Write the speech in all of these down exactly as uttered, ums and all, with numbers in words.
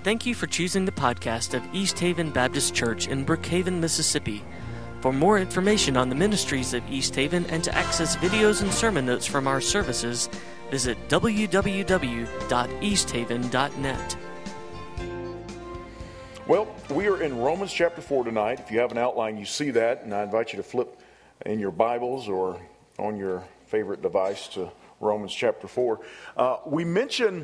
Thank you for choosing the podcast of East Haven Baptist Church in Brookhaven, Mississippi. For more information on the ministries of East Haven and to access videos and sermon notes from our services, visit w w w dot east haven dot net. Well, we are in Romans chapter four tonight. If you have an outline, you see that, and I invite you to flip in your Bibles or on your favorite device to Romans chapter four. Uh, we mentioned,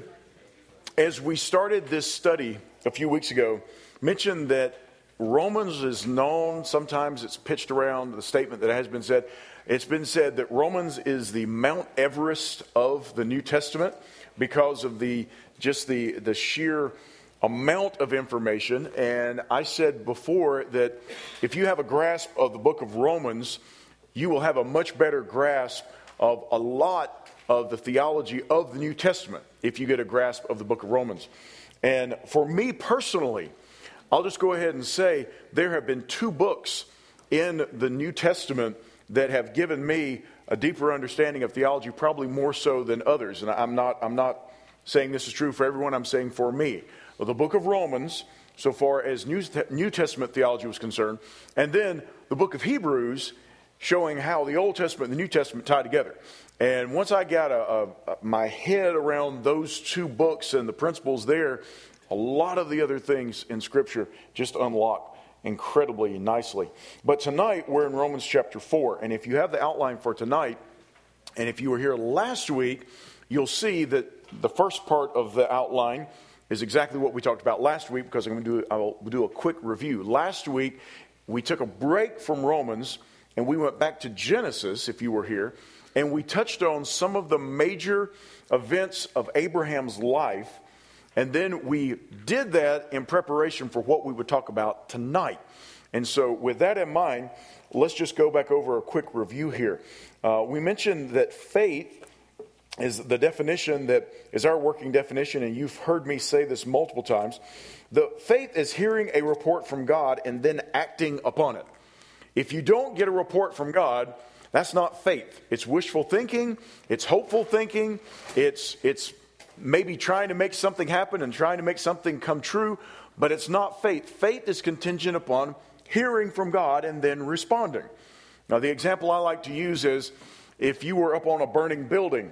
as we started this study a few weeks ago, mentioned that Romans is known, sometimes it's pitched around the statement that has been said. It's been said that Romans is the Mount Everest of the New Testament because of the just the, the sheer amount of information. And I said before that if you have a grasp of the book of Romans, you will have a much better grasp of a lot of the theology of the New Testament if you get a grasp of the book of Romans. And for me personally, I'll just go ahead and say there have been two books in the New Testament that have given me a deeper understanding of theology, probably more so than others. And I'm not I'm not saying this is true for everyone, I'm saying for me. Well, the book of Romans, so far as New, New Testament theology was concerned, and then the book of Hebrews, showing how the Old Testament and the New Testament tie together. And once I got a, a, a, my head around those two books and the principles there, a lot of the other things in Scripture just unlock incredibly nicely. But tonight, we're in Romans chapter four. And if you have the outline for tonight, and if you were here last week, you'll see that the first part of the outline is exactly what we talked about last week, because I'm going to do, I'll do a quick review. Last week, we took a break from Romans, and we went back to Genesis, if you were here, and we touched on some of the major events of Abraham's life. And then we did that in preparation for what we would talk about tonight. And so with that in mind, let's just go back over a quick review here. Uh, we mentioned that faith is the definition that is our working definition, and you've heard me say this multiple times. The faith is hearing a report from God and then acting upon it. If you don't get a report from God, that's not faith. It's wishful thinking, it's hopeful thinking, it's it's maybe trying to make something happen and trying to make something come true, but it's not faith. Faith is contingent upon hearing from God and then responding. Now, the example I like to use is if you were up on a burning building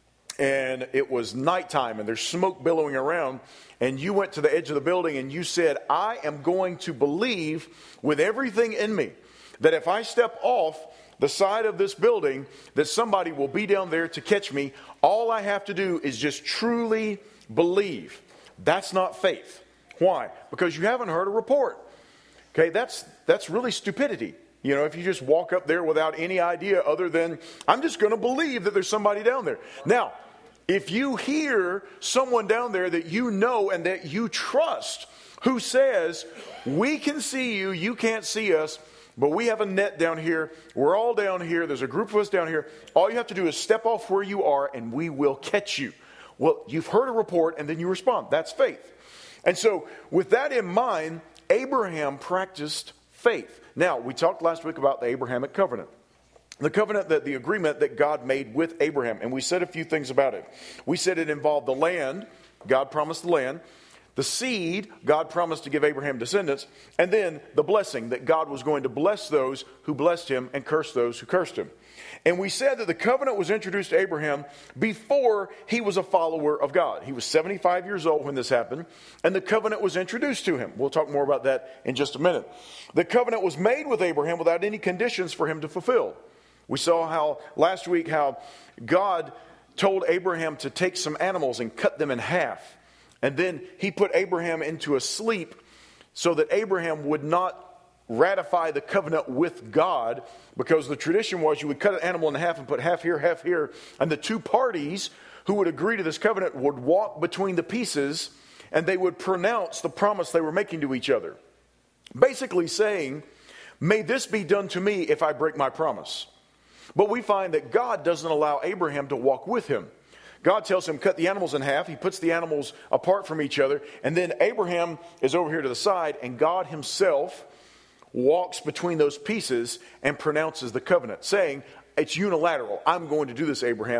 and it was nighttime and there's smoke billowing around, and you went to the edge of the building and you said, I am going to believe with everything in me that if I step off the side of this building, that somebody will be down there to catch me. All I have to do is just truly believe. That's not faith. Why? Because you haven't heard a report. Okay, that's that's really stupidity. You know, if you just walk up there without any idea other than, I'm just going to believe that there's somebody down there. Now, if you hear someone down there that you know and that you trust who says, we can see you, you can't see us, but we have a net down here. We're all down here. There's a group of us down here. All you have to do is step off where you are and we will catch you. Well, you've heard a report and then you respond. That's faith. And so with that in mind, Abraham practiced faith. Now, we talked last week about the Abrahamic covenant. The covenant, that the agreement that God made with Abraham. And we said a few things about it. We said it involved the land. God promised the land. The seed, God promised to give Abraham descendants, and then the blessing, that God was going to bless those who blessed him and curse those who cursed him. And we said that the covenant was introduced to Abraham before he was a follower of God. He was seventy-five years old when this happened, and the covenant was introduced to him. We'll talk more about that in just a minute. The covenant was made with Abraham without any conditions for him to fulfill. We saw how last week how God told Abraham to take some animals and cut them in half. And then he put Abraham into a sleep so that Abraham would not ratify the covenant with God, because the tradition was you would cut an animal in half and put half here, half here, and the two parties who would agree to this covenant would walk between the pieces and they would pronounce the promise they were making to each other. Basically saying, may this be done to me if I break my promise. But we find that God doesn't allow Abraham to walk with him. God tells him, cut the animals in half. He puts the animals apart from each other. And then Abraham is over here to the side, and God himself walks between those pieces and pronounces the covenant, saying, it's unilateral. I'm going to do this, Abraham.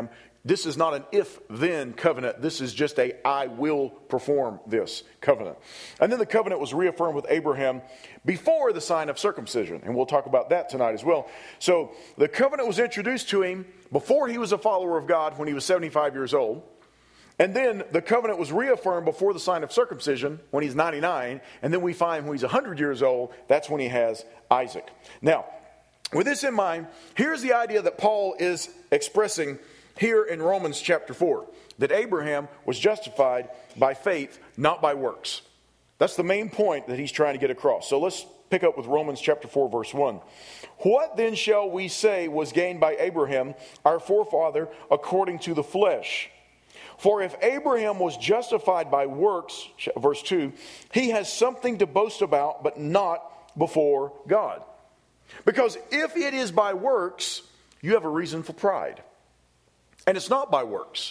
This is not an if-then covenant. This is just a I will perform this covenant. And then the covenant was reaffirmed with Abraham before the sign of circumcision. And we'll talk about that tonight as well. So the covenant was introduced to him before he was a follower of God when he was seventy-five years old. And then the covenant was reaffirmed before the sign of circumcision when he's ninety-nine. And then we find when he's one hundred years old, that's when he has Isaac. Now, with this in mind, here's the idea that Paul is expressing here in Romans chapter four, that Abraham was justified by faith, not by works. That's the main point that he's trying to get across. So let's pick up with Romans chapter four, verse one. What then shall we say was gained by Abraham, our forefather, according to the flesh? For if Abraham was justified by works, verse two, he has something to boast about, but not before God. Because if it is by works, you have a reason for pride. And it's not by works.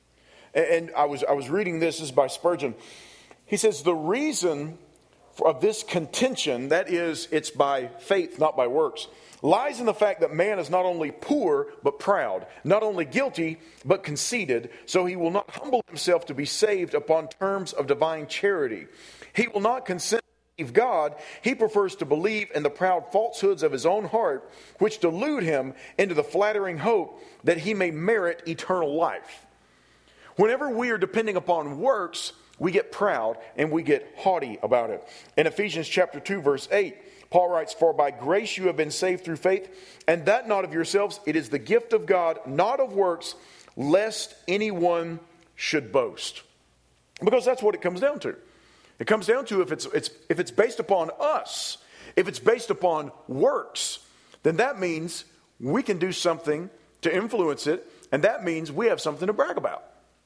And I was I was reading this, this is by Spurgeon. He says the reason of this contention, that is, it's by faith, not by works, lies in the fact that man is not only poor, but proud, not only guilty, but conceited, so he will not humble himself to be saved upon terms of divine charity. He will not consent to believe God. He prefers to believe in the proud falsehoods of his own heart, which delude him into the flattering hope that he may merit eternal life. Whenever we are depending upon works, we get proud and we get haughty about it. In Ephesians chapter two, verse eight, Paul writes, For by grace you have been saved through faith, and that not of yourselves, it is the gift of God, not of works, lest anyone should boast. Because that's what it comes down to. It comes down to if it's, it's if it's based upon us, if it's based upon works, then that means we can do something to influence it, and that means we have something to brag about.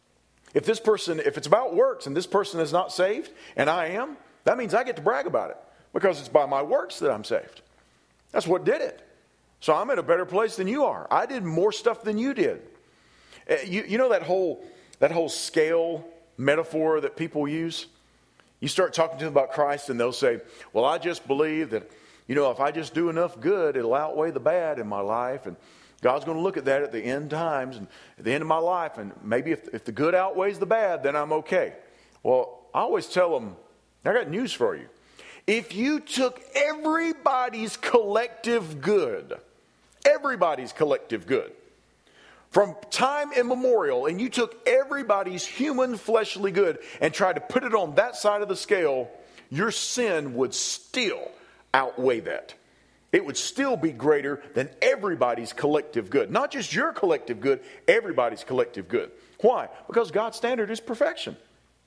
If this person, if it's about works and this person is not saved, and I am, that means I get to brag about it because it's by my works that I'm saved. That's what did it. So I'm in a better place than you are. I did more stuff than you did. You, you know that whole that whole scale metaphor that people use? You start talking to them about Christ and they'll say, well, I just believe that, you know, if I just do enough good, it'll outweigh the bad in my life. And God's going to look at that at the end times and at the end of my life. And maybe if, if the good outweighs the bad, then I'm okay. Well, I always tell them, I got news for you. If you took everybody's collective good, everybody's collective good, from time immemorial, and you took everybody's human fleshly good and tried to put it on that side of the scale, your sin would still outweigh that. It would still be greater than everybody's collective good. Not just your collective good, everybody's collective good. Why? Because God's standard is perfection.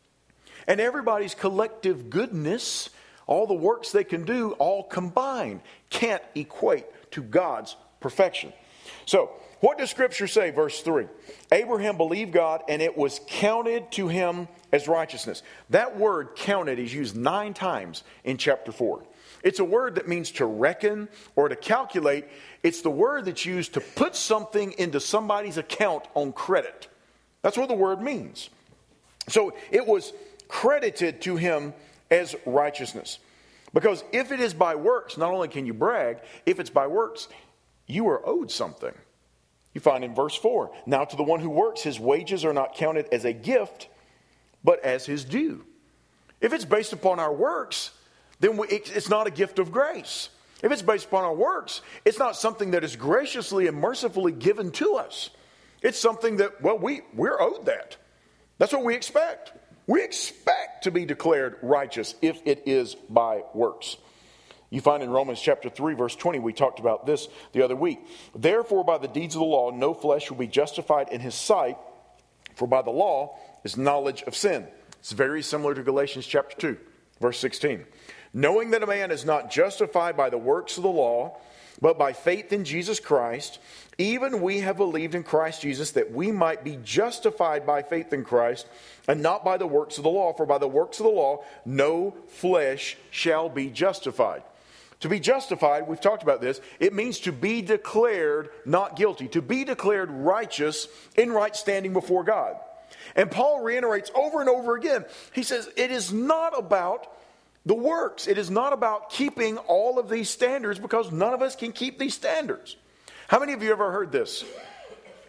And everybody's collective goodness, all the works they can do, all combined, can't equate to God's perfection. So, what does Scripture say? Verse three. Abraham believed God, and it was counted to him as righteousness. That word counted is used nine times in chapter four. It's a word that means to reckon or to calculate. It's the word that's used to put something into somebody's account on credit. That's what the word means. So it was credited to him as righteousness. Because if it is by works, not only can you brag, if it's by works, you are owed something. You find in verse four, now to the one who works, his wages are not counted as a gift, but as his due. If it's based upon our works, then we, it, it's not a gift of grace. If it's based upon our works, it's not something that is graciously and mercifully given to us. It's something that, well, we, we're owed that. That's what we expect. We expect to be declared righteous if it is by works. You find in Romans chapter three, verse twenty, we talked about this the other week. Therefore, by the deeds of the law, no flesh will be justified in his sight, for by the law is knowledge of sin. It's very similar to Galatians chapter two, verse sixteen. Knowing that a man is not justified by the works of the law, but by faith in Jesus Christ, even we have believed in Christ Jesus that we might be justified by faith in Christ and not by the works of the law. For by the works of the law, no flesh shall be justified. To be justified, we've talked about this, it means to be declared not guilty, to be declared righteous in right standing before God. And Paul reiterates over and over again, he says, it is not about the works. It is not about keeping all of these standards because none of us can keep these standards. How many of you ever heard this?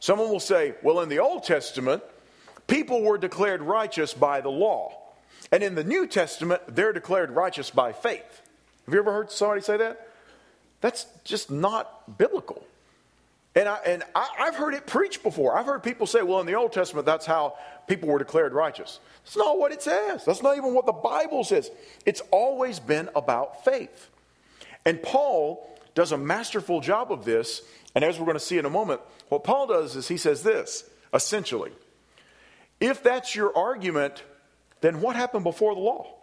Someone will say, well, in the Old Testament, people were declared righteous by the law. And in the New Testament, they're declared righteous by faith. Have you ever heard somebody say that? That's just not biblical. And, I, and I, I've heard it preached before. I've heard people say, well, in the Old Testament, that's how people were declared righteous. That's not what it says. That's not even what the Bible says. It's always been about faith. And Paul does a masterful job of this. And as we're going to see in a moment, what Paul does is he says this, essentially. If that's your argument, then what happened before the law?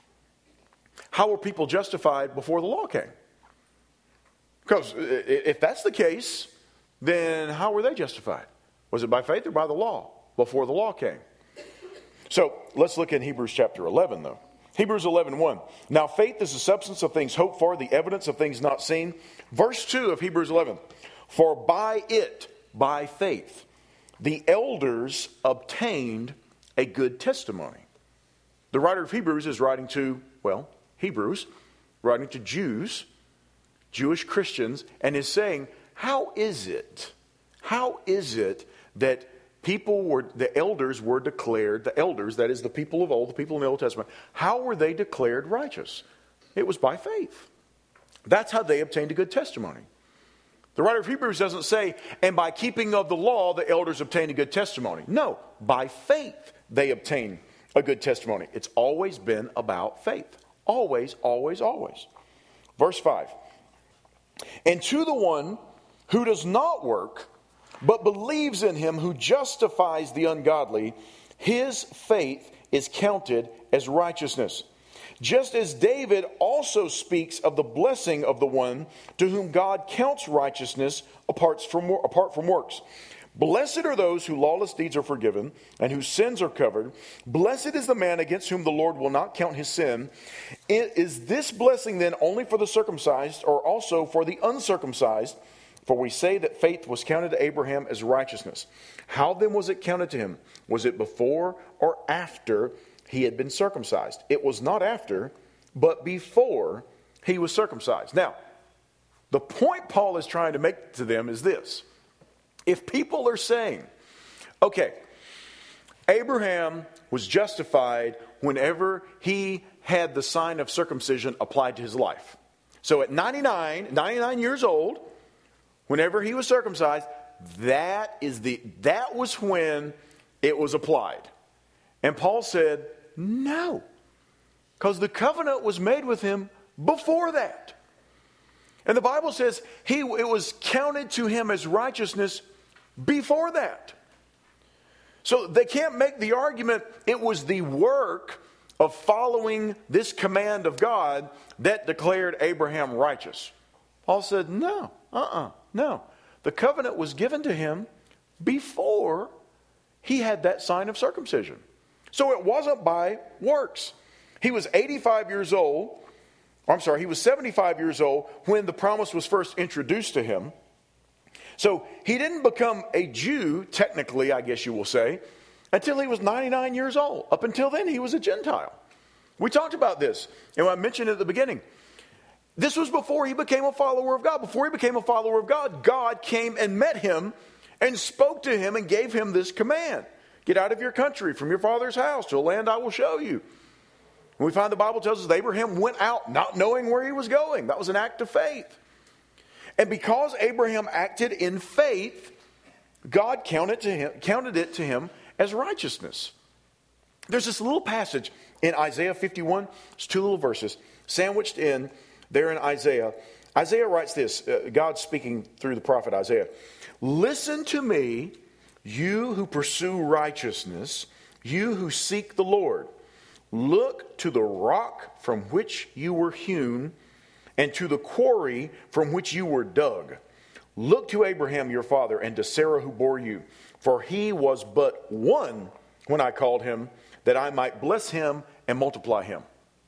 How were people justified before the law came? Because if that's the case, then how were they justified? Was it by faith or by the law before the law came? So let's look in Hebrews chapter eleven, though. Hebrews eleven one. Now faith is the substance of things hoped for, the evidence of things not seen. Verse two of Hebrews eleven. For by it, by faith, the elders obtained a good testimony. The writer of Hebrews is writing to, well, Hebrews, writing to Jews, Jewish Christians, and is saying, how is it, how is it that people were, the elders were declared, the elders, that is the people of old, the people in the Old Testament, how were they declared righteous? It was by faith. That's how they obtained a good testimony. The writer of Hebrews doesn't say, and by keeping of the law, the elders obtained a good testimony. No, by faith they obtained a good testimony. It's always been about faith. Always, always, always. Verse five. And to the one who does not work, but believes in him who justifies the ungodly, his faith is counted as righteousness. Just as David also speaks of the blessing of the one to whom God counts righteousness apart from, apart from works. Blessed are those whose lawless deeds are forgiven and whose sins are covered. Blessed is the man against whom the Lord will not count his sin. Is this blessing then only for the circumcised or also for the uncircumcised? For we say that faith was counted to Abraham as righteousness. How then was it counted to him? Was it before or after he had been circumcised? It was not after, but before he was circumcised. Now, the point Paul is trying to make to them is this. If people are saying, okay, Abraham was justified whenever he had the sign of circumcision applied to his life. So at ninety-nine, ninety-nine years old, whenever he was circumcised, that is the that was when it was applied. And Paul said, no, because the covenant was made with him before that. And the Bible says he it was counted to him as righteousness before that. So they can't make the argument it was the work of following this command of God that declared Abraham righteous. Paul said, no, uh-uh, no. The covenant was given to him before he had that sign of circumcision. So it wasn't by works. He was eighty-five years old. I'm sorry, he was seventy-five years old when the promise was first introduced to him. So he didn't become a Jew, technically, I guess you will say, until he was ninety-nine years old. Up until then, he was a Gentile. We talked about this, and I mentioned at the beginning. This was before he became a follower of God. Before he became a follower of God, God came and met him and spoke to him and gave him this command. Get out of your country, from your father's house, to a land I will show you. And we find the Bible tells us that Abraham went out not knowing where he was going. That was an act of faith. And because Abraham acted in faith, God counted, to him, counted it to him as righteousness. There's this little passage in Isaiah fifty-one. It's two little verses sandwiched in there in Isaiah. Isaiah writes this, uh, God speaking through the prophet Isaiah. Listen to me, you who pursue righteousness, you who seek the Lord. Look to the rock from which you were hewn, and to the quarry from which you were dug. Look to Abraham your father, and to Sarah who bore you. For he was but one when I called him, that I might bless him and multiply him.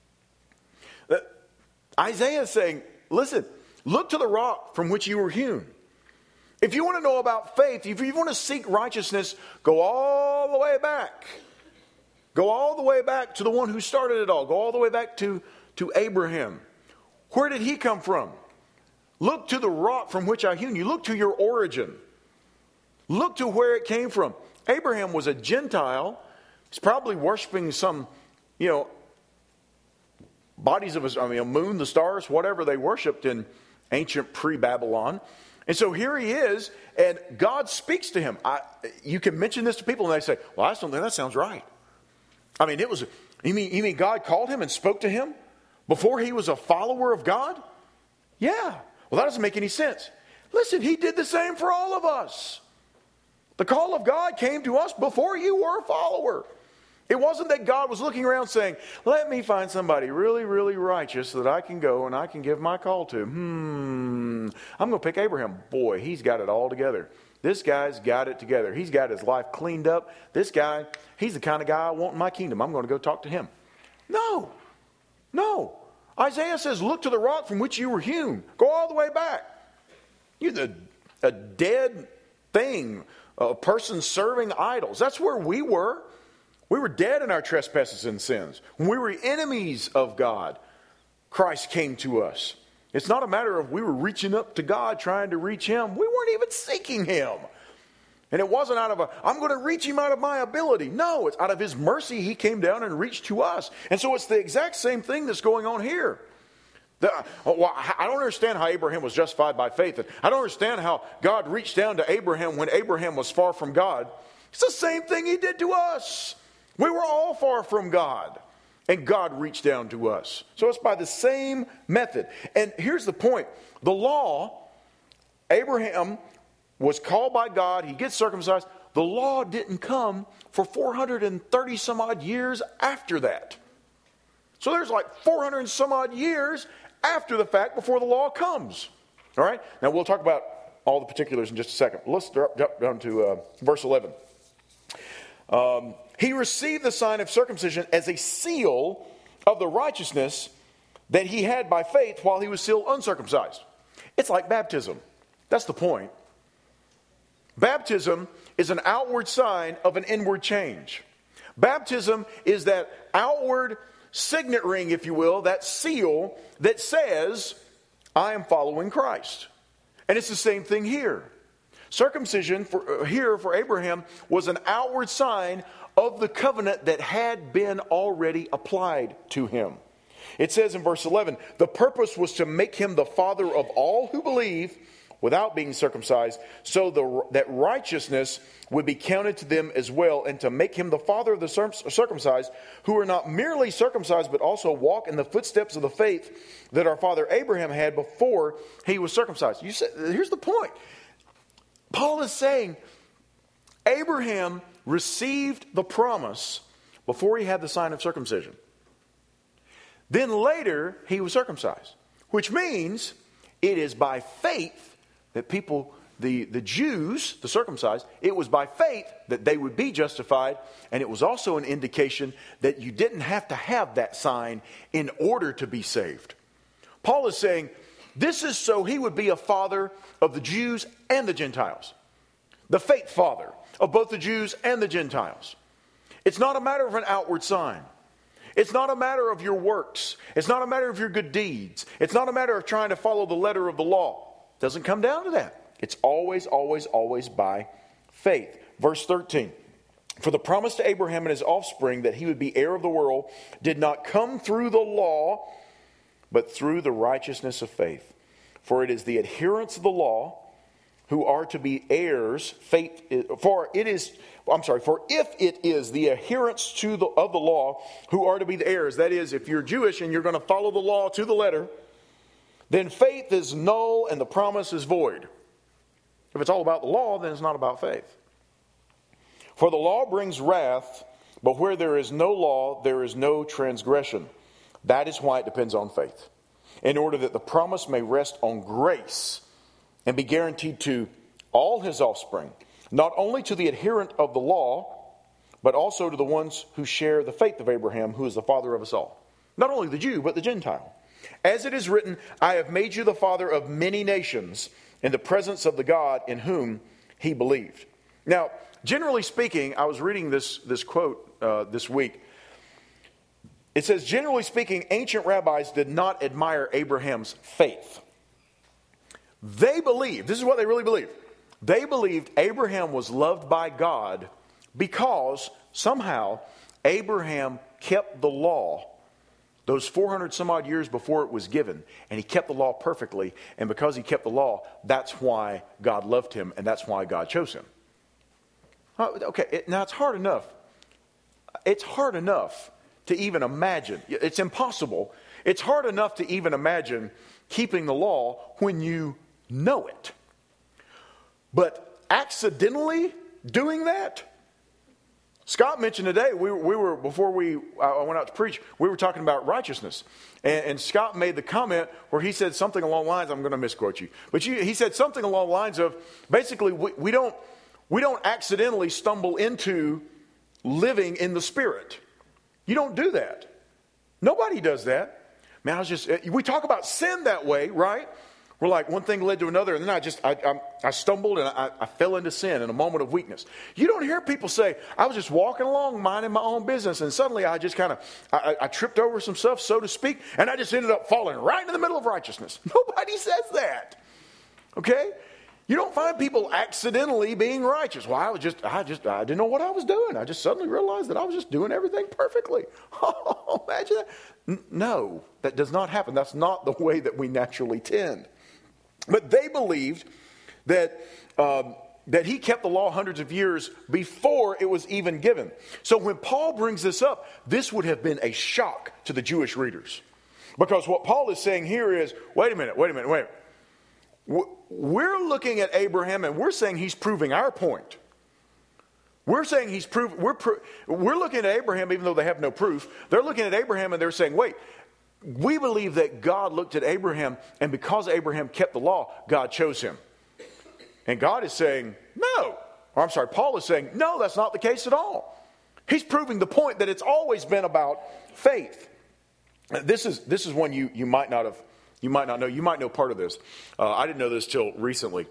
Uh, Isaiah is saying, listen, look to the rock from which you were hewn. If you want to know about faith, if you want to seek righteousness, go all the way back. Go all the way back to the one who started it all. Go all the way back to, to Abraham. Where did he come from? Look to the rock from which I hewn you. Look to your origin. Look to where it came from. Abraham was a Gentile. He's probably worshiping some, you know, bodies of his, I mean, a moon, the stars, whatever they worshipped in ancient pre-Babylon. And so here he is, and God speaks to him. I, you can mention this to people, and they say, well, I just don't think that sounds right. I mean, it was, you mean, you mean God called him and spoke to him before he was a follower of God? Yeah. Well, that doesn't make any sense. Listen, he did the same for all of us. The call of God came to us before you were a follower. It wasn't that God was looking around saying, let me find somebody really, really righteous that I can go and I can give my call to. Hmm, I'm going to pick Abraham. Boy, he's got it all together. This guy's got it together. He's got his life cleaned up. This guy, he's the kind of guy I want in my kingdom. I'm going to go talk to him. No, no. Isaiah says, look to the rock from which you were hewn. Go all the way back. You're the, a dead thing, a person serving idols. That's where we were. We were dead in our trespasses and sins. When we were enemies of God, Christ came to us. It's not a matter of we were reaching up to God trying to reach Him. We weren't even seeking Him. And it wasn't out of a, I'm going to reach Him out of my ability. No, it's out of His mercy He came down and reached to us. And so it's the exact same thing that's going on here. The, well, I don't understand how Abraham was justified by faith. I don't understand how God reached down to Abraham when Abraham was far from God. It's the same thing He did to us. We were all far from God, and God reached down to us. So it's by the same method. And here's the point. The law, Abraham was called by God. He gets circumcised. The law didn't come for four hundred thirty some odd years after that. So there's like four hundred some odd years after the fact before the law comes. All right? Now we'll talk about all the particulars in just a second. Let's jump down to uh, verse eleven. Um, he received the sign of circumcision as a seal of the righteousness that he had by faith while he was still uncircumcised. It's like baptism. That's the point. Baptism is an outward sign of an inward change. Baptism is that outward signet ring, if you will, that seal that says, I am following Christ. And it's the same thing here. Circumcision for, uh, here for Abraham was an outward sign of the covenant that had been already applied to him. It says in verse eleven, the purpose was to make him the father of all who believe without being circumcised, so the, that righteousness would be counted to them as well, and to make him the father of the circumcised, who are not merely circumcised, but also walk in the footsteps of the faith that our father Abraham had before he was circumcised. You say, here's the point. Paul is saying Abraham received the promise before he had the sign of circumcision. Then later he was circumcised, which means it is by faith that people, the, the Jews, the circumcised, it was by faith that they would be justified. And it was also an indication that you didn't have to have that sign in order to be saved. Paul is saying this is so he would be a father of the Jews and the Gentiles. The faith father of both the Jews and the Gentiles. It's not a matter of an outward sign. It's not a matter of your works. It's not a matter of your good deeds. It's not a matter of trying to follow the letter of the law. It doesn't come down to that. It's always, always, always by faith. Verse thirteen. For the promise to Abraham and his offspring that he would be heir of the world did not come through the law, but through the righteousness of faith. For it is the adherents of the law who are to be heirs. Faith, for it is, I'm sorry, for if it is the adherents to the, of the law who are to be the heirs, that is, if you're Jewish and you're going to follow the law to the letter, then faith is null and the promise is void. If it's all about the law, then it's not about faith. For the law brings wrath, but where there is no law, there is no transgression. That is why it depends on faith, in order that the promise may rest on grace and be guaranteed to all his offspring, not only to the adherent of the law, but also to the ones who share the faith of Abraham, who is the father of us all. Not only the Jew, but the Gentile. As it is written, I have made you the father of many nations in the presence of the God in whom he believed. Now, generally speaking, I was reading this, this quote uh, this week. It says, generally speaking, ancient rabbis did not admire Abraham's faith. They believed, this is what they really believed. They believed Abraham was loved by God because somehow Abraham kept the law those four hundred some odd years before it was given, and he kept the law perfectly, and because he kept the law, that's why God loved him, and that's why God chose him. Okay, it, now it's hard enough. It's hard enough to even imagine. It's impossible. It's hard enough to even imagine keeping the law when you know it. But accidentally doing that? Scott mentioned today, we were, we were before we I went out to preach, we were talking about righteousness. And, and Scott made the comment where he said something along the lines, I'm going to misquote you, but you, he said something along the lines of, basically, we, we don't we don't accidentally stumble into living in the Spirit. You don't do that. Nobody does that. Man, I was just, we talk about sin that way, right? We're like, one thing led to another, and then I just, I, I, I stumbled and I, I fell into sin in a moment of weakness. You don't hear people say, I was just walking along, minding my own business, and suddenly I just kind of, I, I tripped over some stuff, so to speak, and I just ended up falling right in the middle of righteousness. Nobody says that. Okay? You don't find people accidentally being righteous. Well, I was just, I just, I didn't know what I was doing. I just suddenly realized that I was just doing everything perfectly. Oh, imagine that. N- no, that does not happen. That's not the way that we naturally tend. But they believed that um, that he kept the law hundreds of years before it was even given. So when Paul brings this up, this would have been a shock to the Jewish readers. Because what Paul is saying here is, wait a minute, wait a minute, wait a minute. We're looking at Abraham and we're saying he's proving our point. We're saying he's proving, we're, pro- we're looking at Abraham even though they have no proof. They're looking at Abraham and they're saying, wait, we believe that God looked at Abraham, and because Abraham kept the law, God chose him. And God is saying, no. Or I'm sorry, Paul is saying, no, that's not the case at all. He's proving the point that it's always been about faith. This is this is one you, you might not have, you might not know. You might know part of this. Uh, I didn't know this till recently.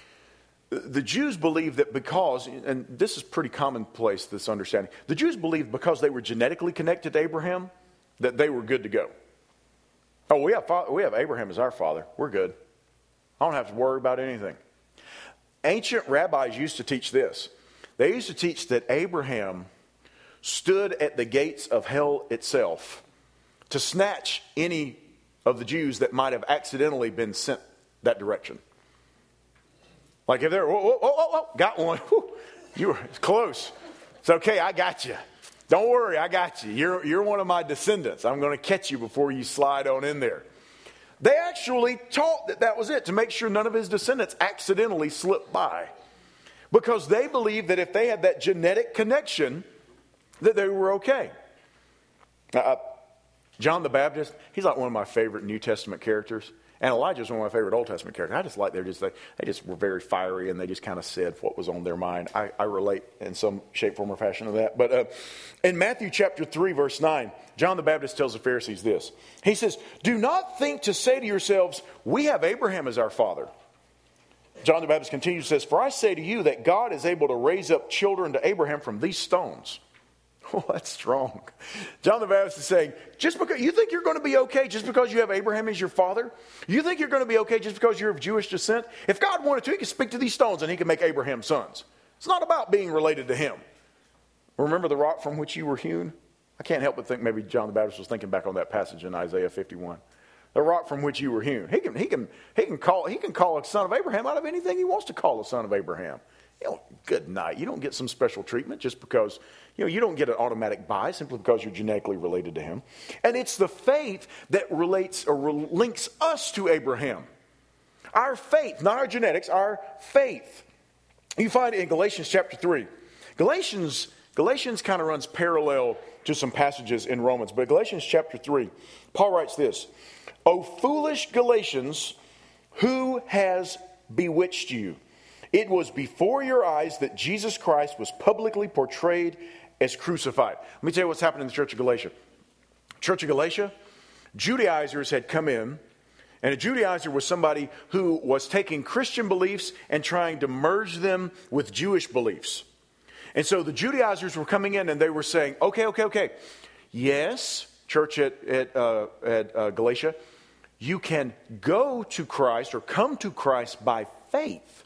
The Jews believed that because, and this is pretty commonplace, this understanding. The Jews believed because they were genetically connected to Abraham, that they were good to go. Oh, we have we have Abraham as our father. We're good. I don't have to worry about anything. Ancient rabbis used to teach this. They used to teach that Abraham stood at the gates of hell itself to snatch any of the Jews that might have accidentally been sent that direction. Like if they're, whoa, whoa, whoa, whoa, got one. Whew, you were close. It's okay, I got you. Don't worry, I got you. You're, you're one of my descendants. I'm going to catch you before you slide on in there. They actually taught that that was it, to make sure none of his descendants accidentally slipped by. Because they believed that if they had that genetic connection, that they were okay. Uh, John the Baptist, he's like one of my favorite New Testament characters. And Elijah's one of my favorite Old Testament characters. I just like, they're just, they, they just were very fiery and they just kind of said what was on their mind. I, I relate in some shape, form, or fashion to that. But uh, in Matthew chapter three, verse nine, John the Baptist tells the Pharisees this. He says, do not think to say to yourselves, we have Abraham as our father. John the Baptist continues, says, for I say to you that God is able to raise up children to Abraham from these stones. Oh, that's strong. John the Baptist is saying, just because you think you're going to be okay just because you have Abraham as your father? You think you're going to be okay just because you're of Jewish descent? If God wanted to, he could speak to these stones and he could make Abraham sons. It's not about being related to him. Remember the rock from which you were hewn? I can't help but think maybe John the Baptist was thinking back on that passage in Isaiah fifty-one. The rock from which you were hewn. He can, he can, he can call, he can call a son of Abraham out of anything he wants to call a son of Abraham. You know, good night. You don't get some special treatment just because, you know, you don't get an automatic buy simply because you're genetically related to him. And it's the faith that relates or links us to Abraham. Our faith, not our genetics, our faith. You find it in Galatians chapter three. Galatians, Galatians kind of runs parallel to some passages in Romans. But Galatians chapter three, Paul writes this. O foolish Galatians, who has bewitched you? It was before your eyes that Jesus Christ was publicly portrayed as crucified. Let me tell you what's happened in the Church of Galatia. Church of Galatia, Judaizers had come in, and a Judaizer was somebody who was taking Christian beliefs and trying to merge them with Jewish beliefs. And so the Judaizers were coming in and they were saying, okay, okay, okay. Yes, church at, at, uh, at uh, Galatia, you can go to Christ or come to Christ by faith.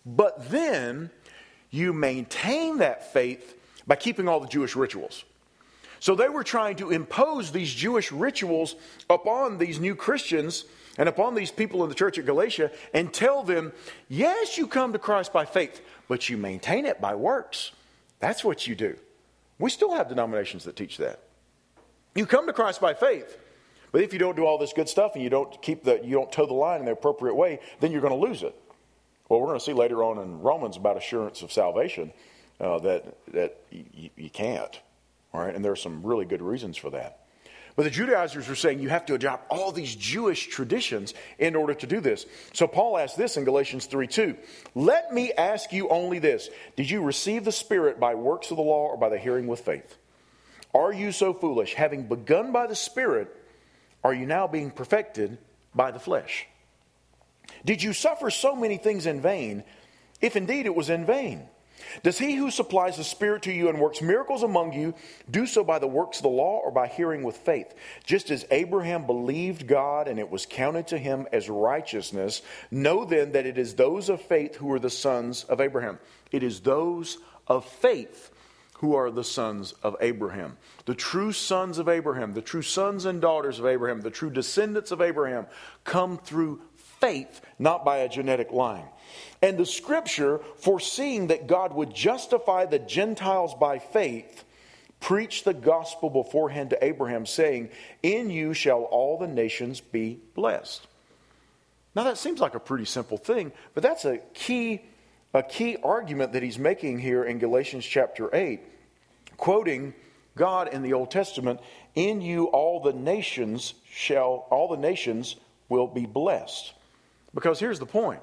but then you maintain that faith by keeping all the Jewish rituals. So they were trying to impose these Jewish rituals upon these new Christians and upon these people in the church at Galatia and tell them, yes, you come to Christ by faith, but you maintain it by works. That's what you do. We still have denominations that teach that. You come to Christ by faith, but if you don't do all this good stuff and you don't keep the, you don't toe the line in the appropriate way, then you're going to lose it. Well, we're going to see later on in Romans about assurance of salvation uh, that that you, you can't. All right, and there are some really good reasons for that. But the Judaizers were saying you have to adopt all these Jewish traditions in order to do this. So Paul asked this in Galatians three two. Let me ask you only this. Did you receive the Spirit by works of the law or by the hearing with faith? Are you so foolish? Having begun by the Spirit, are you now being perfected by the flesh? Did you suffer so many things in vain, if indeed it was in vain? Does he who supplies the Spirit to you and works miracles among you do so by the works of the law or by hearing with faith? Just as Abraham believed God and it was counted to him as righteousness, know then that it is those of faith who are the sons of Abraham. It is those of faith who are the sons of Abraham. The true sons of Abraham, the true sons and daughters of Abraham, the true descendants of Abraham come through faith, not by a genetic line. And the scripture, foreseeing that God would justify the Gentiles by faith, preached the gospel beforehand to Abraham, saying, in you shall all the nations be blessed. Now that seems like a pretty simple thing, but that's a key, a key argument that he's making here in Galatians chapter eight, quoting God in the Old Testament, in you all the nations shall, all the nations will be blessed. Because here's the point.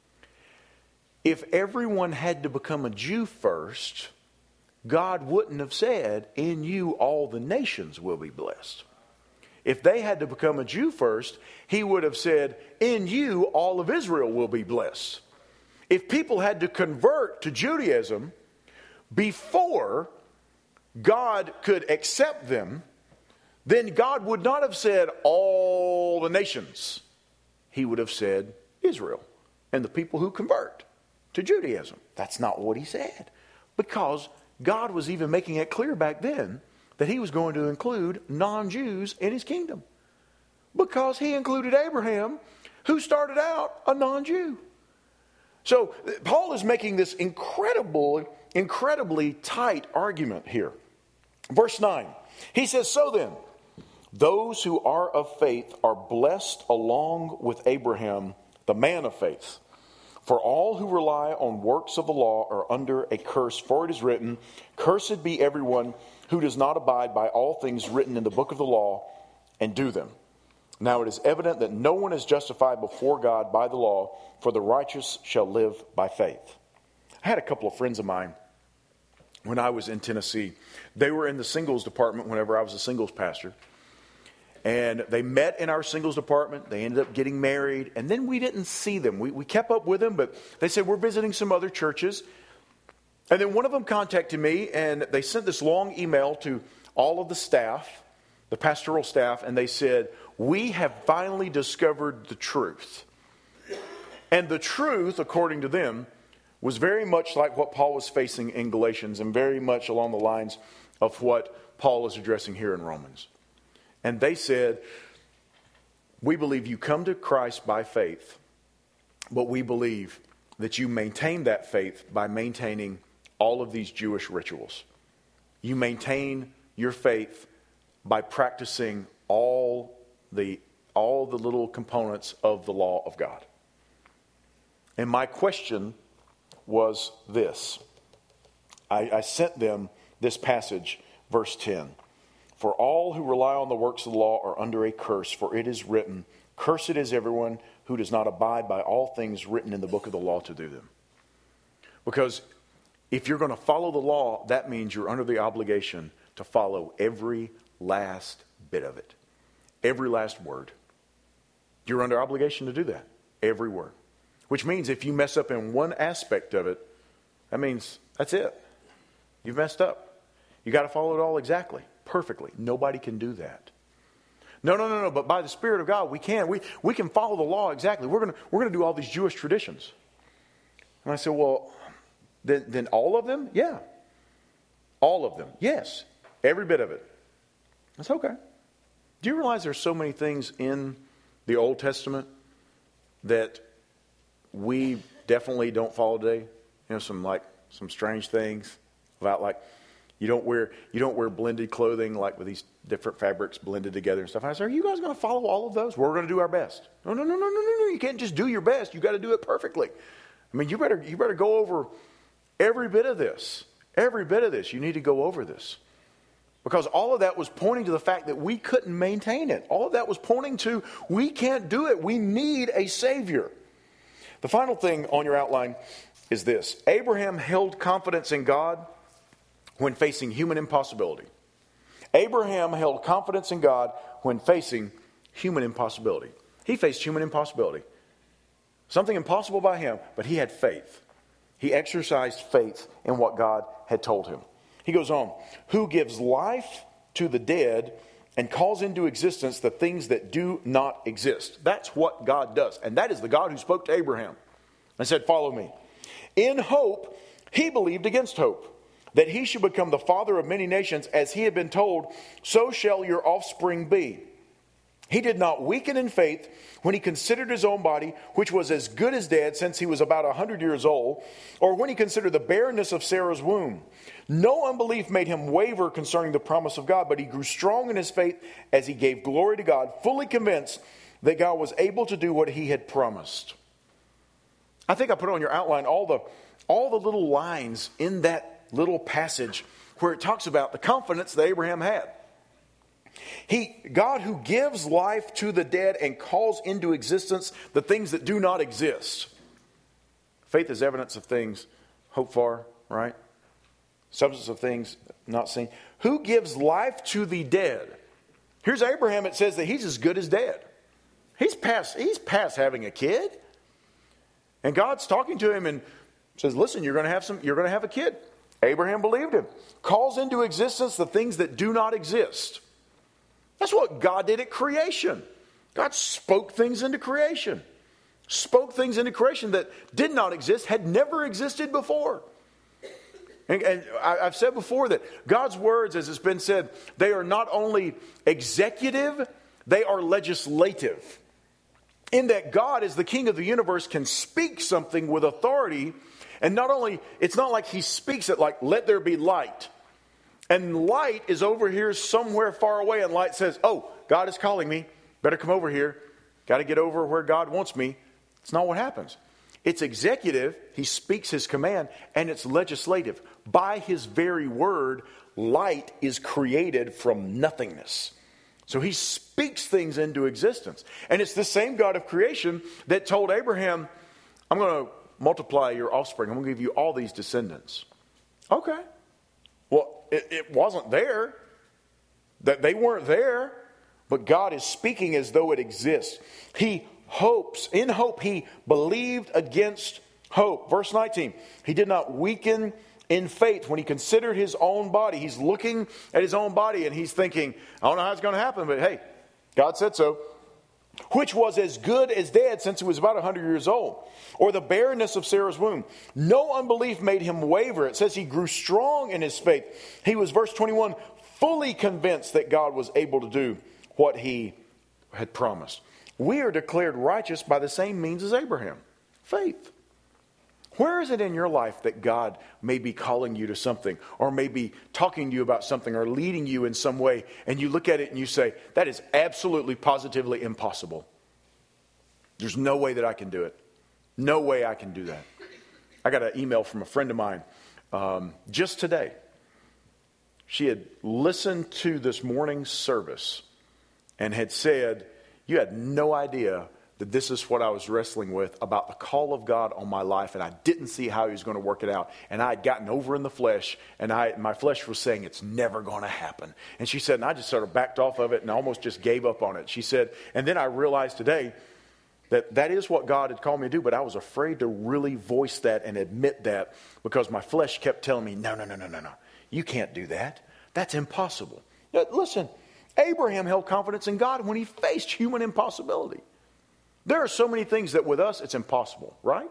If everyone had to become a Jew first, God wouldn't have said, in you all the nations will be blessed. If they had to become a Jew first, he would have said, in you all of Israel will be blessed. If people had to convert to Judaism before God could accept them, then God would not have said all the nations. He would have said Israel and the people who convert to Judaism. That's not what he said. Because God was even making it clear back then that he was going to include non-Jews in his kingdom. Because he included Abraham, who started out a non-Jew. So Paul is making this incredible, incredibly tight argument here. Verse nine, he says, so then, those who are of faith are blessed along with Abraham, the man of faith. For all who rely on works of the law are under a curse, for it is written, cursed be everyone who does not abide by all things written in the book of the law and do them. Now it is evident that no one is justified before God by the law, for the righteous shall live by faith. I had a couple of friends of mine when I was in Tennessee. They were in the singles department whenever I was a singles pastor. And they met in our singles department. They ended up getting married. And then we didn't see them. We, we kept up with them, but they said, we're visiting some other churches. And then one of them contacted me, and they sent this long email to all of the staff, the pastoral staff, and they said, we have finally discovered the truth. And the truth, according to them, was very much like what Paul was facing in Galatians and very much along the lines of what Paul is addressing here in Romans. And they said, we believe you come to Christ by faith, but we believe that you maintain that faith by maintaining all of these Jewish rituals. You maintain your faith by practicing all the, all the little components of the law of God. And my question was this. I, I sent them this passage, verse ten. For all who rely on the works of the law are under a curse, for it is written, cursed is everyone who does not abide by all things written in the book of the law to do them. Because if you're going to follow the law, that means you're under the obligation to follow every last bit of it. Every last word. You're under obligation to do that. Every word. Which means if you mess up in one aspect of it, that means that's it. You've messed up. You got to follow it all exactly. Perfectly. Nobody can do that. No, no, no, no. But by the Spirit of God, we can. We we can follow the law exactly. We're gonna we're gonna do all these Jewish traditions. And I said, well, then, then all of them? Yeah. All of them. Yes. Every bit of it. That's okay. Do you realize there's so many things in the Old Testament that we definitely don't follow today? You know, some like some strange things about like you don't wear you don't wear blended clothing like with these different fabrics blended together and stuff. And I said, are you guys going to follow all of those? We're going to do our best. No, no, no, no, no, no, no. You can't just do your best. You got to do it perfectly. I mean, you better you better go over every bit of this. Every bit of this. You need to go over this. Because all of that was pointing to the fact that we couldn't maintain it. All of that was pointing to we can't do it. We need a Savior. The final thing on your outline is this. Abraham held confidence in God when facing human impossibility. Abraham held confidence in God when facing human impossibility. He faced human impossibility. Something impossible by him, but he had faith. He exercised faith in what God had told him. He goes on, who gives life to the dead and calls into existence the things that do not exist. That's what God does. And that is the God who spoke to Abraham and said, follow me. In hope, he believed against hope, that he should become the father of many nations, as he had been told, so shall your offspring be. He did not weaken in faith when he considered his own body, which was as good as dead since he was about a hundred years old, or when he considered the barrenness of Sarah's womb. No unbelief made him waver concerning the promise of God, but he grew strong in his faith as he gave glory to God, fully convinced that God was able to do what he had promised. I think I put on your outline all the, all the little lines in that little passage where it talks about the confidence that Abraham had. He, God who gives life to the dead and calls into existence the things that do not exist. Faith is evidence of things hoped for, right? Substance of things not seen. Who gives life to the dead? Here's Abraham. It says that he's as good as dead. He's past, he's past having a kid. And God's talking to him and says, listen, you're going to have some, you're going to have a kid. Abraham believed him. Calls into existence the things that do not exist. That's what God did at creation. God spoke things into creation. Spoke things into creation that did not exist, had never existed before. And, and I, I've said before that God's words, as it's been said, they are not only executive, they are legislative. In that God, as the King of the universe, can speak something with authority. And not only, it's not like he speaks it like, let there be light. And light is over here somewhere far away, and light says, oh, God is calling me. Better come over here. Got to get over where God wants me. It's not what happens. It's executive. He speaks his command, and it's legislative. By his very word, light is created from nothingness. So he speaks things into existence. And it's the same God of creation that told Abraham, I'm going to multiply your offspring. I'm going to give you all these descendants. Okay. Well, it, it wasn't there. That they weren't there. But God is speaking as though it exists. He hopes. In hope, he believed against hope. Verse nineteen. He did not weaken in faith when he considered his own body. He's looking at his own body and he's thinking, I don't know how it's going to happen, but hey, God said so. Which was as good as dead since he was about one hundred years old. Or the barrenness of Sarah's womb. No unbelief made him waver. It says he grew strong in his faith. He was, verse twenty-one, fully convinced that God was able to do what he had promised. We are declared righteous by the same means as Abraham. Faith. Where is it in your life that God may be calling you to something, or may be talking to you about something, or leading you in some way, and you look at it and you say, that is absolutely, positively impossible. There's no way that I can do it. No way I can do that. I got an email from a friend of mine um, just today. She had listened to this morning's service and had said, you had no idea that this is what I was wrestling with about the call of God on my life, and I didn't see how he was going to work it out. And I had gotten over in the flesh, and I my flesh was saying it's never going to happen. And she said, and I just sort of backed off of it and almost just gave up on it. She said, and then I realized today that that is what God had called me to do, but I was afraid to really voice that and admit that because my flesh kept telling me, no, no, no, no, no, no. You can't do that. That's impossible. Now, listen, Abraham held confidence in God when he faced human impossibility. There are so many things that with us, it's impossible, right?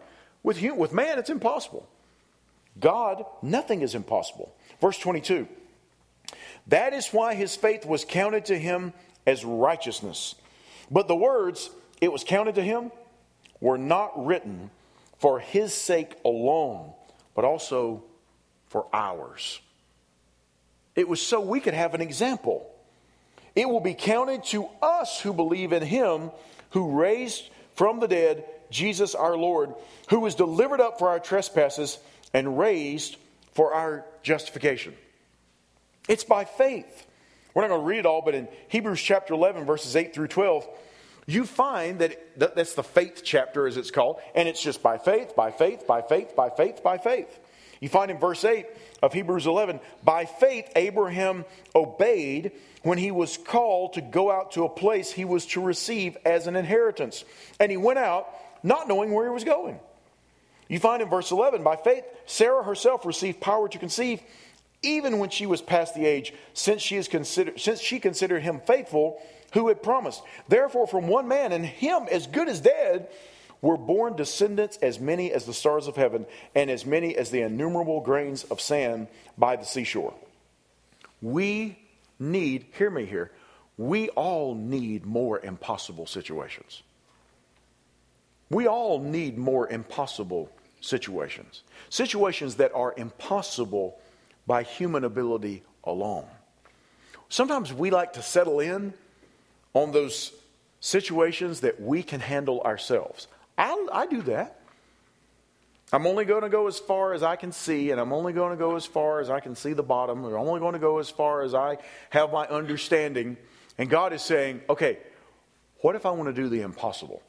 With, hum- with man, it's impossible. God, nothing is impossible. Verse twenty-two. That is why his faith was counted to him as righteousness. But the words, it was counted to him, were not written for his sake alone, but also for ours. It was so we could have an example. It will be counted to us who believe in him who raised from the dead Jesus our Lord, who was delivered up for our trespasses and raised for our justification. It's by faith. We're not going to read it all, but in Hebrews chapter eleven, verses eight through twelve, you find that that's the faith chapter, as it's called, and it's just by faith, by faith, by faith, by faith, by faith. You find in verse eight of Hebrews eleven, by faith Abraham obeyed when he was called to go out to a place he was to receive as an inheritance. And he went out not knowing where he was going. You find in verse eleven, by faith Sarah herself received power to conceive even when she was past the age, since she is considered since she considered him faithful who had promised. Therefore from one man, and him as good as dead, were born descendants as many as the stars of heaven, and as many as the innumerable grains of sand by the seashore. We need, hear me here, we all need more impossible situations. We all need more impossible situations. Situations that are impossible by human ability alone. Sometimes we like to settle in on those situations that we can handle ourselves. I, I do that. I'm only going to go as far as I can see, and I'm only going to go as far as I can see the bottom. I'm only going to go as far as I have my understanding. And God is saying, okay, what if I want to do the impossible?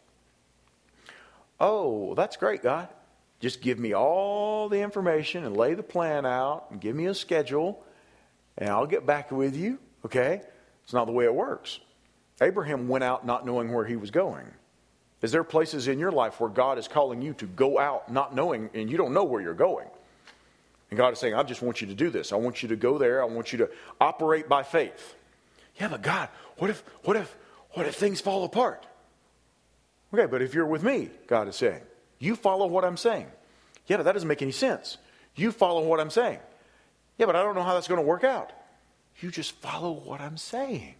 Oh, that's great, God. Just give me all the information and lay the plan out and give me a schedule, and I'll get back with you, okay? It's not the way it works. Abraham went out not knowing where he was going. Is there places in your life where God is calling you to go out not knowing, and you don't know where you're going? And God is saying, I just want you to do this. I want you to go there. I want you to operate by faith. Yeah, but God, what if, what if, what if things fall apart? Okay, but if you're with me, God is saying, you follow what I'm saying. Yeah, but that doesn't make any sense. You follow what I'm saying. Yeah, but I don't know how that's going to work out. You just follow what I'm saying.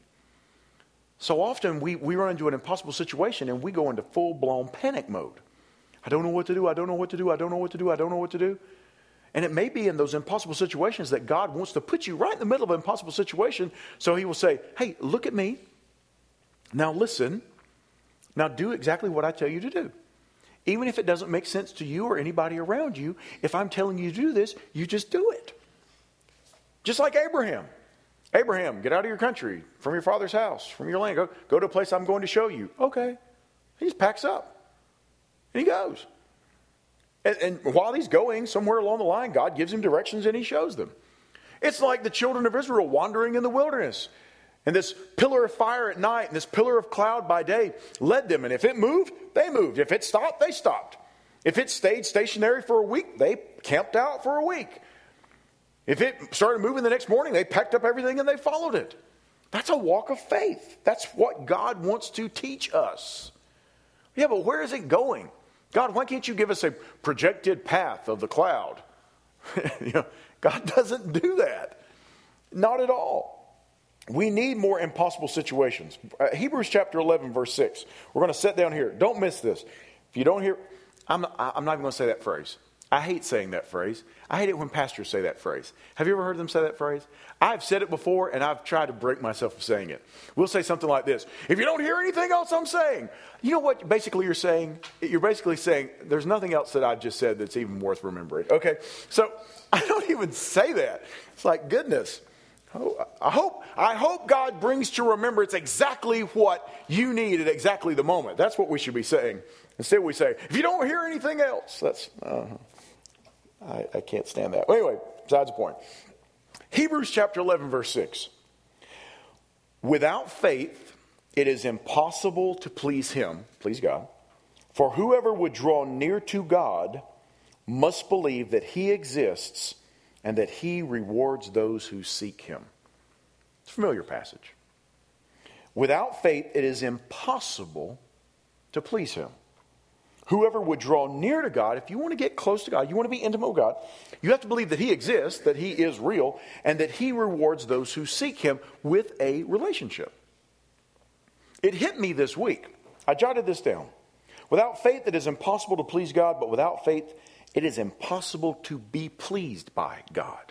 So often we, we run into an impossible situation and we go into full-blown panic mode. I don't know what to do. I don't know what to do. I don't know what to do. I don't know what to do. And it may be in those impossible situations that God wants to put you right in the middle of an impossible situation. So he will say, hey, look at me. Now listen. Now do exactly what I tell you to do. Even if it doesn't make sense to you or anybody around you, if I'm telling you to do this, you just do it. Just like Abraham. Abraham, get out of your country, from your father's house, from your land. Go, go to a place I'm going to show you. Okay. He just packs up. And he goes. And, and while he's going, somewhere along the line, God gives him directions and he shows them. It's like the children of Israel wandering in the wilderness. And this pillar of fire at night and this pillar of cloud by day led them. And if it moved, they moved. If it stopped, they stopped. If it stayed stationary for a week, they camped out for a week. If it started moving the next morning, they packed up everything and they followed it. That's a walk of faith. That's what God wants to teach us. Yeah, but where is it going? God, why can't you give us a projected path of the cloud? You know, God doesn't do that. Not at all. We need more impossible situations. Uh, Hebrews chapter eleven, verse six. We're going to sit down here. Don't miss this. If you don't hear, I'm, I'm not even going to say that phrase. I hate saying that phrase. I hate it when pastors say that phrase. Have you ever heard them say that phrase? I've said it before, and I've tried to break myself from saying it. We'll say something like this. If you don't hear anything else I'm saying, you know what basically you're saying? You're basically saying, there's nothing else that I've just said that's even worth remembering. Okay, so I don't even say that. It's like, goodness. I hope, I hope God brings to remembrance exactly what you need at exactly the moment. That's what we should be saying. Instead we say, if you don't hear anything else, that's... Uh, I, I can't stand that. Anyway, besides the point. Hebrews chapter eleven, verse six. Without faith, it is impossible to please him, please God. For whoever would draw near to God must believe that he exists and that he rewards those who seek him. It's a familiar passage. Without faith, it is impossible to please him. Whoever would draw near to God, if you want to get close to God, you want to be intimate with God, you have to believe that He exists, that He is real, and that He rewards those who seek Him with a relationship. It hit me this week. I jotted this down. Without faith, it is impossible to please God, but without faith, it is impossible to be pleased by God.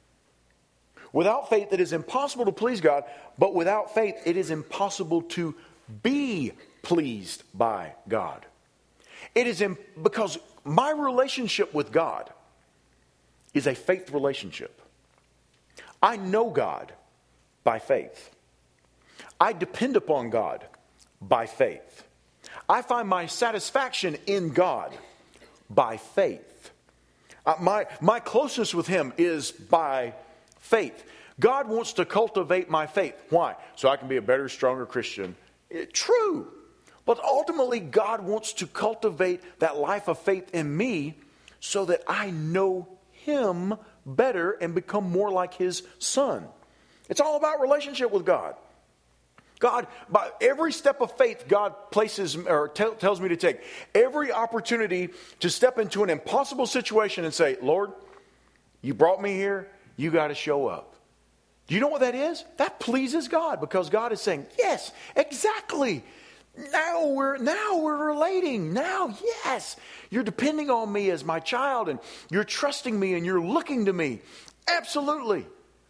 Without faith, it is impossible to please God, but without faith, it is impossible to be pleased by God. It is in, because my relationship with God is a faith relationship. I know God by faith. I depend upon God by faith. I find my satisfaction in God by faith. Uh, my, my closeness with Him is by faith. God wants to cultivate my faith. Why? So I can be a better, stronger Christian. It, true. But ultimately, God wants to cultivate that life of faith in me so that I know Him better and become more like His Son. It's all about relationship with God. God, by every step of faith God places or t- tells me to take, every opportunity to step into an impossible situation and say, Lord, you brought me here, you got to show up. Do you know what that is? That pleases God, because God is saying, yes, exactly. Now we're now we're relating. Now, yes, you're depending on me as my child, and you're trusting me, and you're looking to me. Absolutely.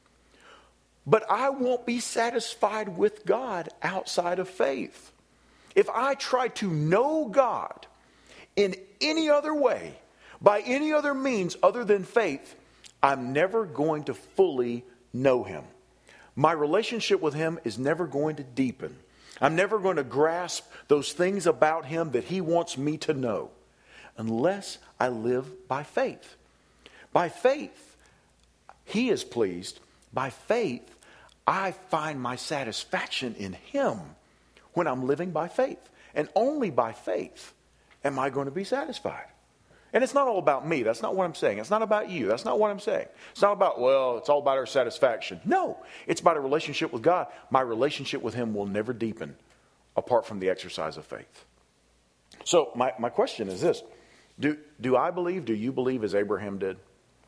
But I won't be satisfied with God outside of faith. If I try to know God in any other way, by any other means other than faith, I'm never going to fully know Him. My relationship with Him is never going to deepen. I'm never going to grasp those things about Him that He wants me to know unless I live by faith. By faith, He is pleased. By faith, I find my satisfaction in Him when I'm living by faith. And only by faith am I going to be satisfied. And it's not all about me. That's not what I'm saying. It's not about you. That's not what I'm saying. It's not about, well, it's all about our satisfaction. No, it's about a relationship with God. My relationship with Him will never deepen apart from the exercise of faith. So my, my question is this. Do, do I believe, do you believe as Abraham did?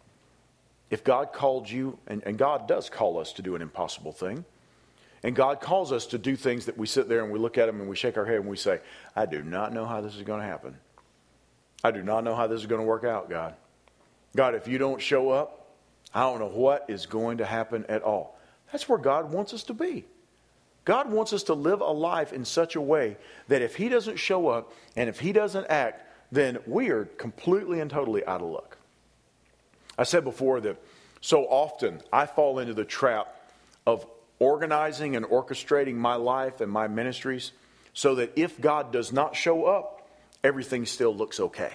If God called you, and, and God does call us to do an impossible thing, and God calls us to do things that we sit there and we look at them and we shake our head and we say, I do not know how this is going to happen. I do not know how this is going to work out, God. God, if you don't show up, I don't know what is going to happen at all. That's where God wants us to be. God wants us to live a life in such a way that if He doesn't show up and if He doesn't act, then we are completely and totally out of luck. I said before that so often I fall into the trap of organizing and orchestrating my life and my ministries so that if God does not show up, everything still looks okay.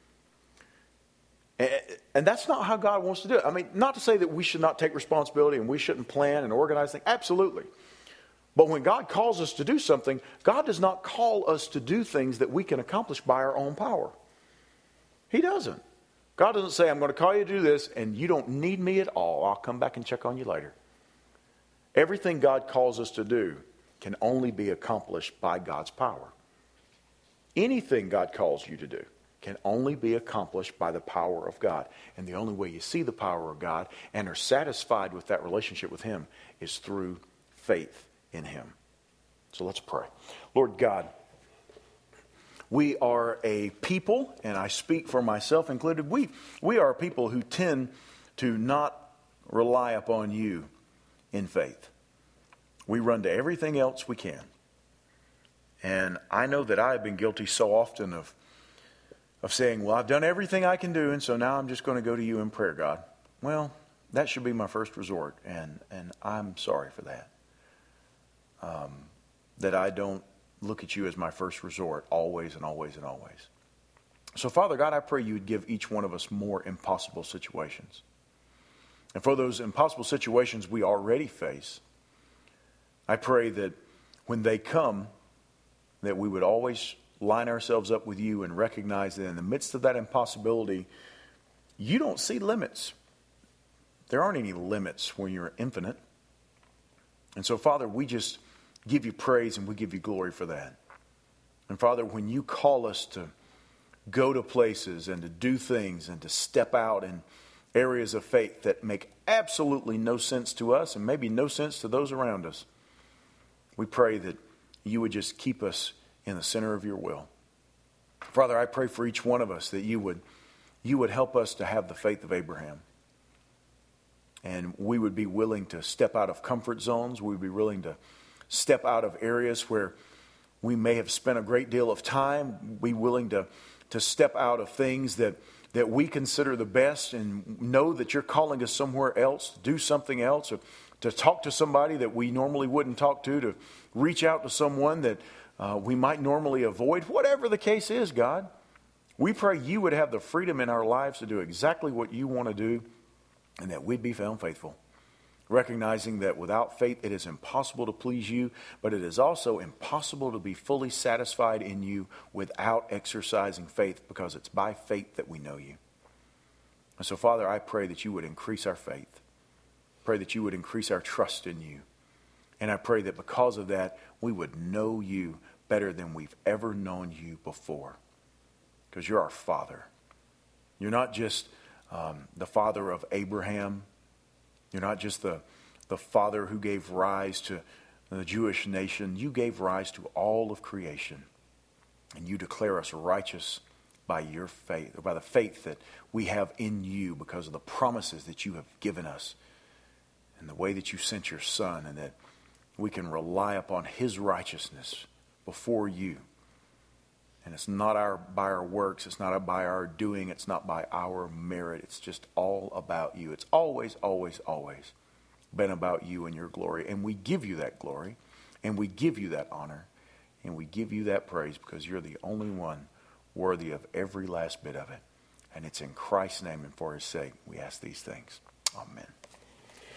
And, and that's not how God wants to do it. I mean, not to say that we should not take responsibility and we shouldn't plan and organize things. Absolutely. But when God calls us to do something, God does not call us to do things that we can accomplish by our own power. He doesn't. God doesn't say, I'm going to call you to do this and you don't need me at all. I'll come back and check on you later. Everything God calls us to do can only be accomplished by God's power. Anything God calls you to do can only be accomplished by the power of God. And the only way you see the power of God and are satisfied with that relationship with Him is through faith in Him. So let's pray. Lord God, we are a people, and I speak for myself included, we, we are a people who tend to not rely upon you in faith. We run to everything else we can. And I know that I have been guilty so often of, of saying, well, I've done everything I can do, and so now I'm just going to go to you in prayer, God. Well, that should be my first resort, and, and I'm sorry for that. Um, that I don't look at you as my first resort always and always and always. So, Father God, I pray you would give each one of us more impossible situations. And for those impossible situations we already face, I pray that when they come, that we would always line ourselves up with you and recognize that in the midst of that impossibility, you don't see limits. There aren't any limits when you're infinite. And so, Father, we just give you praise and we give you glory for that. And Father, when you call us to, go to places and to do things and to step out in areas of faith that make absolutely no sense to us and maybe no sense to those around us. We pray that you would just keep us in the center of your will. Father, I pray for each one of us that you would, you would help us to have the faith of Abraham. And we would be willing to step out of comfort zones. We would be willing to step out of areas where we may have spent a great deal of time. Be willing to, to step out of things that, that we consider the best and know that you're calling us somewhere else, to do something else, or to talk to somebody that we normally wouldn't talk to, to reach out to someone that uh, we might normally avoid. Whatever the case is, God, we pray you would have the freedom in our lives to do exactly what you want to do and that we'd be found faithful. Recognizing that without faith it is impossible to please you, but it is also impossible to be fully satisfied in you without exercising faith, because it's by faith that we know you. And so, Father, I pray that you would increase our faith. Pray that you would increase our trust in you. And I pray that because of that, we would know you better than we've ever known you before. Because you're our Father. You're not just um, the father of Abraham. You're not just the, the father who gave rise to the Jewish nation. You gave rise to all of creation. And you declare us righteous by your faith, or by the faith that we have in you because of the promises that you have given us and the way that you sent your Son, and that we can rely upon his righteousness before you. And it's not our by our works, it's not by our doing, it's not by our merit. It's just all about you. It's always, always, always been about you and your glory. And we give you that glory, and we give you that honor, and we give you that praise, because you're the only one worthy of every last bit of it. And it's in Christ's name and for his sake we ask these things. Amen.